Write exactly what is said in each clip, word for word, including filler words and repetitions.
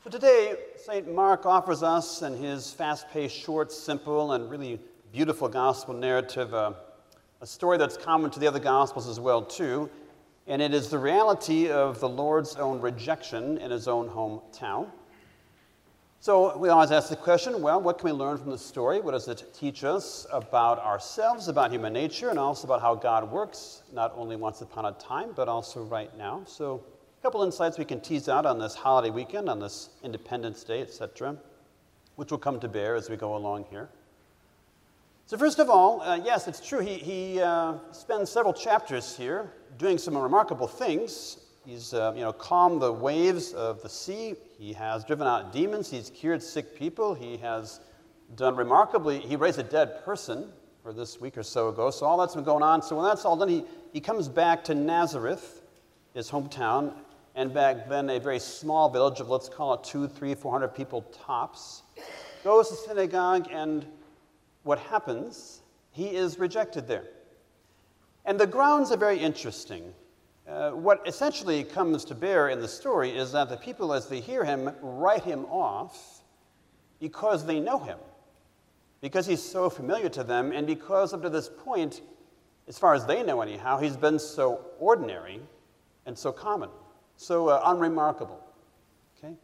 So today, Saint Mark offers us in his fast-paced, short, simple, and really beautiful gospel narrative uh, a story that's common to the other gospels as well, too. And it is the reality of the Lord's own rejection in his own hometown. So we always ask the question, well, what can we learn from the story? What does it teach us about ourselves, about human nature, and also about how God works, not only once upon a time, but also right now? So a couple insights we can tease out on this holiday weekend, on this Independence Day, et cetera, which will come to bear as we go along here. So first of all, uh, yes, it's true, he, he uh, spends several chapters here doing some remarkable things. He's uh, you know, calmed the waves of the sea. He has driven out demons. He's cured sick people. He has done remarkably, he raised a dead person for this week or so ago. So all that's been going on. So when that's all done, he, he comes back to Nazareth, his hometown, and back then a very small village of, let's call it two, three, four hundred people tops. Goes to synagogue, and what happens? He is rejected there. And the grounds are very interesting. Uh, what essentially comes to bear in the story is that the people, as they hear him, write him off because they know him, because he's so familiar to them, and because up to this point, as far as they know anyhow, he's been so ordinary and so common, so uh, unremarkable. Okay?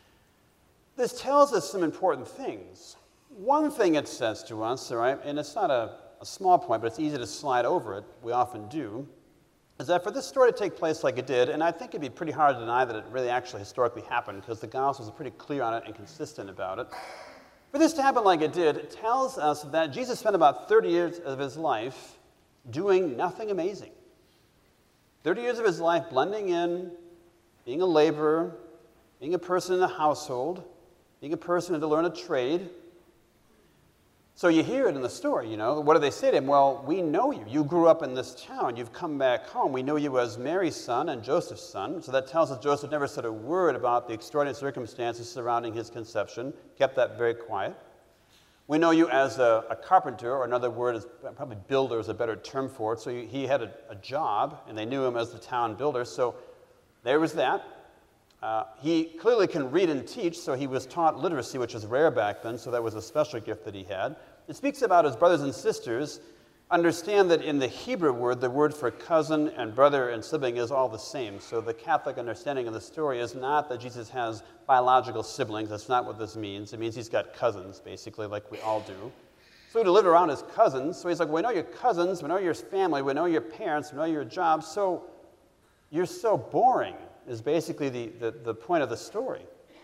This tells us some important things. One thing it says to us, all right, and it's not a, a small point, but it's easy to slide over it, we often do, is that for this story to take place like it did, and I think it'd be pretty hard to deny that it really actually historically happened, because the Gospels are pretty clear on it and consistent about it. For this to happen like it did, it tells us that Jesus spent about thirty years of his life doing nothing amazing. thirty years of his life blending in, being a laborer, being a person in a household, being a person who had to learn a trade. So you hear it in the story, you know. What do they say to him? Well, we know you. You grew up in this town. You've come back home. We know you as Mary's son and Joseph's son. So that tells us Joseph never said a word about the extraordinary circumstances surrounding his conception, kept that very quiet. We know you as a, a carpenter, or another word is probably builder is a better term for it. So you, he had a, a job, and they knew him as the town builder. So there was that. Uh, he clearly can read and teach, so he was taught literacy, which was rare back then, so that was a special gift that he had. It speaks about his brothers and sisters. Understand that in the Hebrew word, the word for cousin and brother and sibling is all the same. So the Catholic understanding of the story is not that Jesus has biological siblings. That's not what this means. It means he's got cousins, basically, like we all do. So to live around his cousins, so he's like, we know your cousins, we know your family, we know your parents, we know your job, so you're so boring, is basically the, the, the point of the story.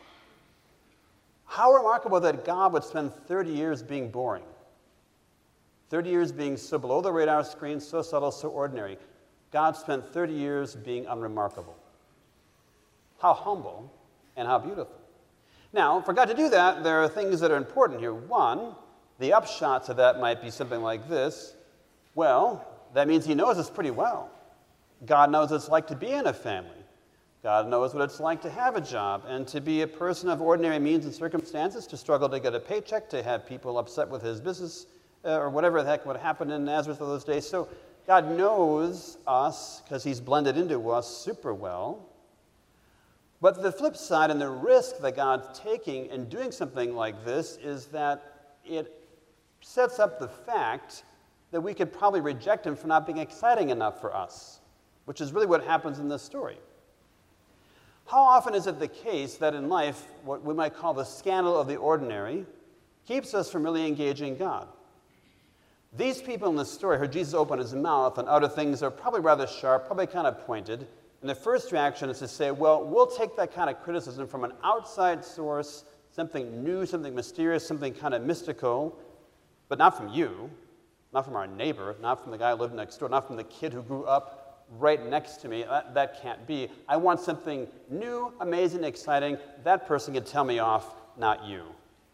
How remarkable that God would spend thirty years being boring. thirty years being so below the radar screen, so subtle, so ordinary. God spent thirty years being unremarkable. How humble and how beautiful. Now, for God to do that, there are things that are important here. One, the upshot to that might be something like this. Well, that means he knows us pretty well. God knows what it's like to be in a family. God knows what it's like to have a job and to be a person of ordinary means and circumstances, to struggle to get a paycheck, to have people upset with his business, uh, or whatever the heck would happen in Nazareth of those days. So God knows us because he's blended into us super well. But the flip side and the risk that God's taking in doing something like this is that it sets up the fact that we could probably reject him for not being exciting enough for us, which is really what happens in this story. How often is it the case that in life, what we might call the scandal of the ordinary keeps us from really engaging God? These people in this story heard Jesus open his mouth and utter things that are probably rather sharp, probably kind of pointed. And the first reaction is to say, well, we'll take that kind of criticism from an outside source, something new, something mysterious, something kind of mystical, but not from you, not from our neighbor, not from the guy who lived next door, not from the kid who grew up right next to me. That, that can't be. I want something new, amazing, exciting. That person could tell me off, not you.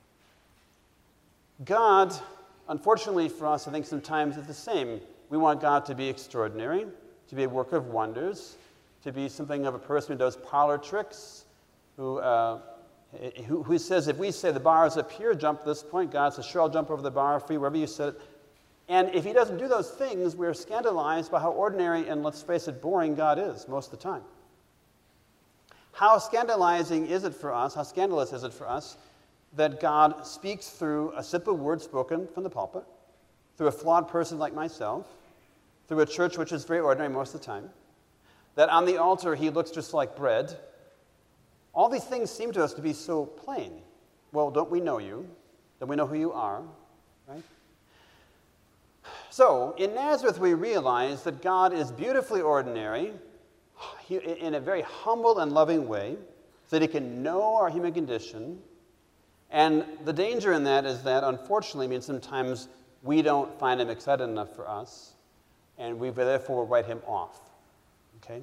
God, unfortunately for us, I think sometimes it's the same. We want God to be extraordinary, to be a work of wonders, to be something of a person who does parlor tricks, who, uh, who, who says, if we say the bar is up here, jump to this point, God says, sure, I'll jump over the bar for you, wherever you sit. And if he doesn't do those things, we're scandalized by how ordinary and, let's face it, boring God is most of the time. how scandalizing is it for us, how scandalous is it for us that God speaks through a simple word spoken from the pulpit, through a flawed person like myself, through a church which is very ordinary most of the time, that on the altar he looks just like bread. All these things seem to us to be so plain. Well, don't we know you? Don't we know who you are? Right? So, in Nazareth we realize that God is beautifully ordinary, in a very humble and loving way, so that he can know our human condition. And the danger in that is that, unfortunately, means sometimes we don't find him excited enough for us, and we therefore write him off. Okay?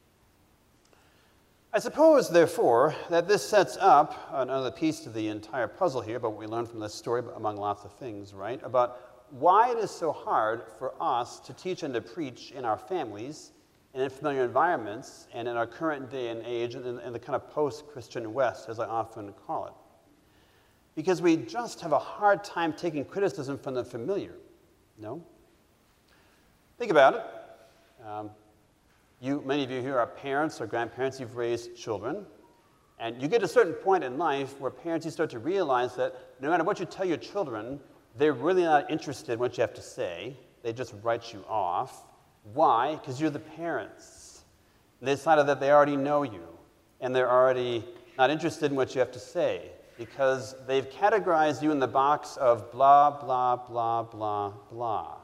I suppose, therefore, that this sets up another piece to the entire puzzle here, about what we learn from this story, among lots of things, right? About why it is so hard for us to teach and to preach in our families, and in familiar environments, and in our current day and age, and in, in the kind of post-Christian West, as I often call it. Because we just have a hard time taking criticism from the familiar, no? Think about it. Um, you, many of you here are parents or grandparents, you've raised children, and you get to a certain point in life where parents, you start to realize that no matter what you tell your children, they're really not interested in what you have to say. They just write you off. Why? Because you're the parents. They decided that they already know you, and they're already not interested in what you have to say, because they've categorized you in the box of blah, blah, blah, blah, blah.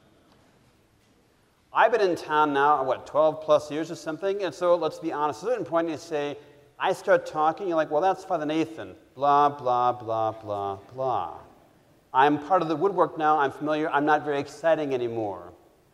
I've been in town now, what, twelve plus years or something, and so let's be honest. At a certain point, you say, I start talking, you're like, well, that's Father Nathan. Blah, blah, blah, blah, blah. I'm part of the woodwork now, I'm familiar, I'm not very exciting anymore.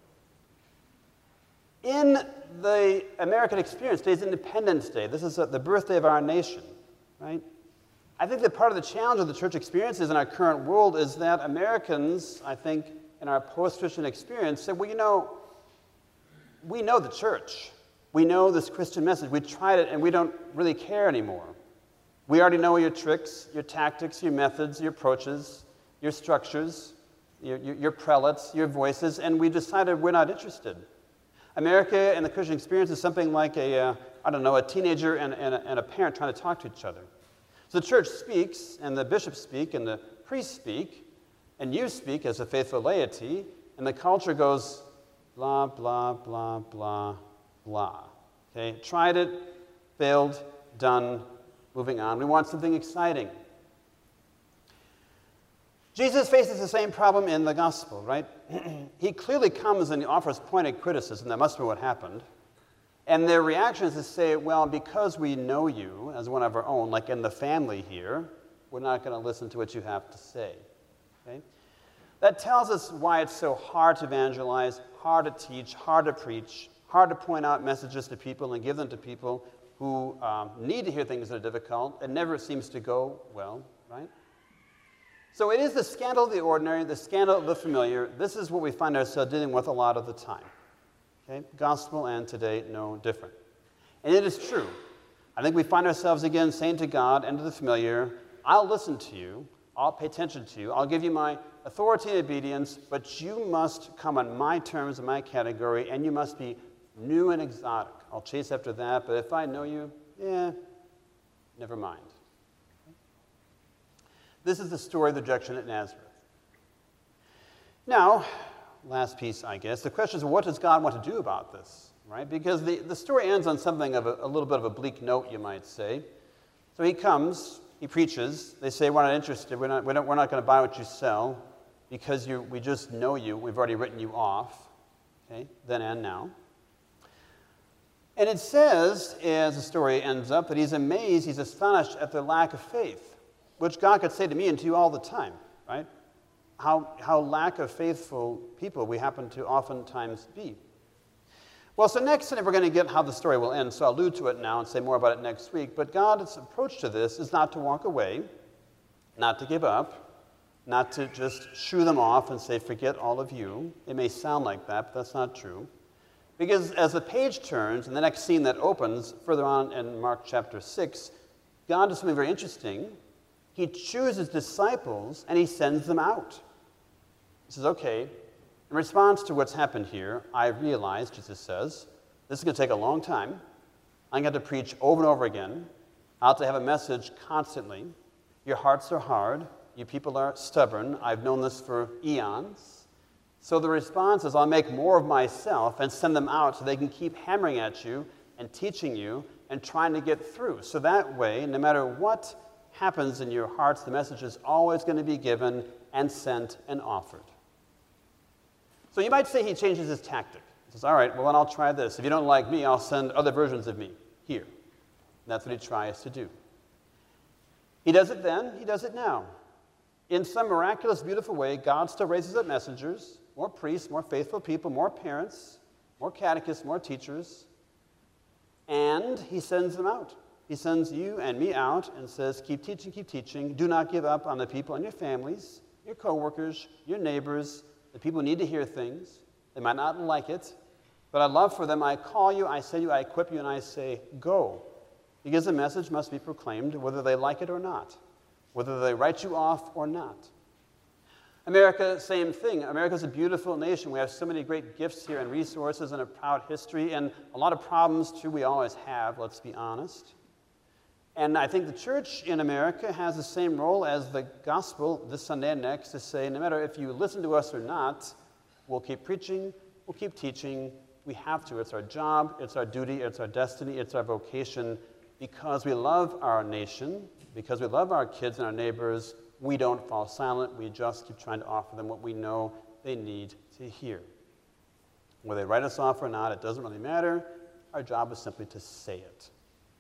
In the American experience, today's Independence Day. This is the birthday of our nation, right? I think that part of the challenge of the church experiences in our current world is that Americans, I think, in our post-Christian experience, said, well, you know, we know the church. We know this Christian message. We tried it, and we don't really care anymore. We already know your tricks, your tactics, your methods, your approaches, your structures, your, your, your prelates, your voices, and we decided we're not interested. America and the Christian experience is something like a, uh, I don't know, a teenager and, and, a, and a parent trying to talk to each other. So the church speaks, and the bishops speak, and the priests speak, and you speak as a faithful laity, and the culture goes blah, blah, blah, blah, blah. Okay, tried it, failed, done, moving on. We want something exciting. Jesus faces the same problem in the gospel, right? He clearly comes and offers pointed criticism. That must be what happened. And their reaction is to say, well, because we know you as one of our own, like in the family here, we're not going to listen to what you have to say. Okay? That tells us why it's so hard to evangelize, hard to teach, hard to preach, hard to point out messages to people and give them to people who um, need to hear things that are difficult. It never seems to go well, right? So it is the scandal of the ordinary, the scandal of the familiar. This is what we find ourselves dealing with a lot of the time. Okay? Gospel and today, no different. And it is true. I think we find ourselves again saying to God and to the familiar, I'll listen to you, I'll pay attention to you, I'll give you my authority and obedience, but you must come on my terms and my category, and you must be new and exotic. I'll chase after that, but if I know you, eh, never mind. This is the story of the rejection at Nazareth. Now, last piece, I guess, the question is, what does God want to do about this, right? Because the, the story ends on something of a, a little bit of a bleak note, you might say. So he comes, he preaches, they say, we're not interested, we're not, we don't, we're not going to buy what you sell because you, we just know you, we've already written you off, okay, then and now. And it says, as the story ends up, that he's amazed, he's astonished at their lack of faith, which God could say to me and to you all the time, right? How, how lack of faithful people we happen to oftentimes be. Well, so next, we're going to get how the story will end, so I'll allude to it now and say more about it next week. But God's approach to this is not to walk away, not to give up, not to just shoo them off and say, forget all of you. It may sound like that, but that's not true. Because as the page turns, and the next scene that opens further on in Mark chapter six, God does something very interesting. He chooses disciples and he sends them out. He says, okay, in response to what's happened here, I realize, Jesus says, this is going to take a long time. I'm going to preach over and over again. I'll have to have a message constantly. Your hearts are hard. You people are stubborn. I've known this for eons. So the response is I'll make more of myself and send them out so they can keep hammering at you and teaching you and trying to get through. So that way, no matter what happens in your hearts, the message is always going to be given and sent and offered. So you might say he changes his tactic. He says, all right, well, then I'll try this. If you don't like me, I'll send other versions of me here. And that's what he tries to do. He does it then, he does it now. In some miraculous, beautiful way, God still raises up messengers, more priests, more faithful people, more parents, more catechists, more teachers, and he sends them out. He sends you and me out and says, keep teaching, keep teaching. Do not give up on the people in your families, your coworkers, your neighbors, the people who need to hear things. They might not like it, but I love for them. I call you, I send you, I equip you, and I say, go. Because the message must be proclaimed whether they like it or not, whether they write you off or not. America, same thing. America's a beautiful nation. We have so many great gifts here and resources and a proud history, and a lot of problems, too, we always have, let's be honest. And I think the church in America has the same role as the gospel this Sunday and next to say, no matter if you listen to us or not, we'll keep preaching, we'll keep teaching. We have to. It's our job, it's our duty, it's our destiny, it's our vocation. Because we love our nation, because we love our kids and our neighbors, we don't fall silent. We just keep trying to offer them what we know they need to hear. Whether they write us off or not, it doesn't really matter. Our job is simply to say it.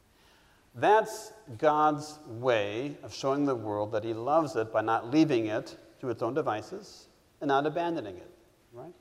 That's God's way of showing the world that he loves it by not leaving it to its own devices and not abandoning it, right?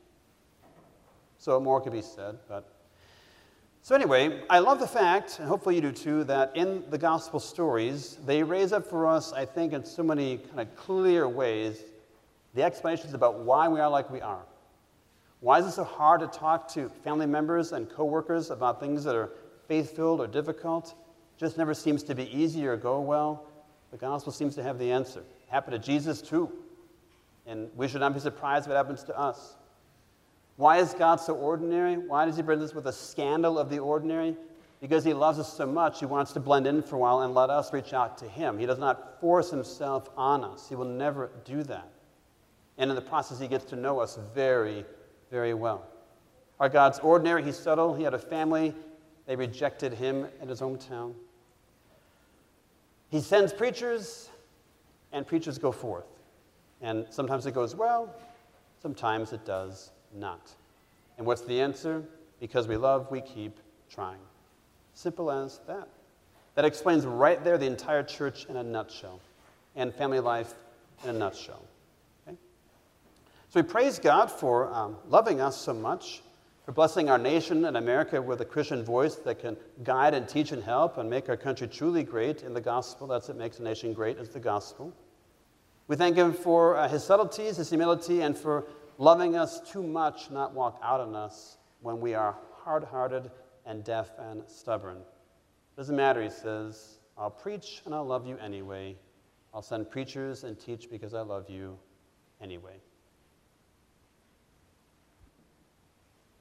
So more could be said, but... So anyway, I love the fact, and hopefully you do too, that in the gospel stories, they raise up for us, I think, in so many kind of clear ways, the explanations about why we are like we are. Why is it so hard to talk to family members and coworkers about things that are faith-filled or difficult? Just never seems to be easy or go well. The gospel seems to have the answer. It happened to Jesus too, and we should not be surprised if it happens to us. Why is God so ordinary? Why does he bring us with a scandal of the ordinary? Because he loves us so much, he wants to blend in for a while and let us reach out to him. He does not force himself on us. He will never do that. And in the process, he gets to know us very, very well. Our God's ordinary. He's subtle. He had a family. They rejected him in his hometown. He sends preachers, and preachers go forth. And sometimes it goes well. Sometimes it does not. And what's the answer? Because we love, we keep trying. Simple as that. That explains right there the entire church in a nutshell, and family life in a nutshell. Okay? So we praise God for um, loving us so much, for blessing our nation and America with a Christian voice that can guide and teach and help and make our country truly great in the gospel. That's what makes a nation great, is the gospel. We thank him for uh, his subtleties, his humility, and for loving us too much, not walk out on us when we are hard-hearted and deaf and stubborn. Doesn't matter, he says, I'll preach and I'll love you anyway. I'll send preachers and teach because I love you anyway.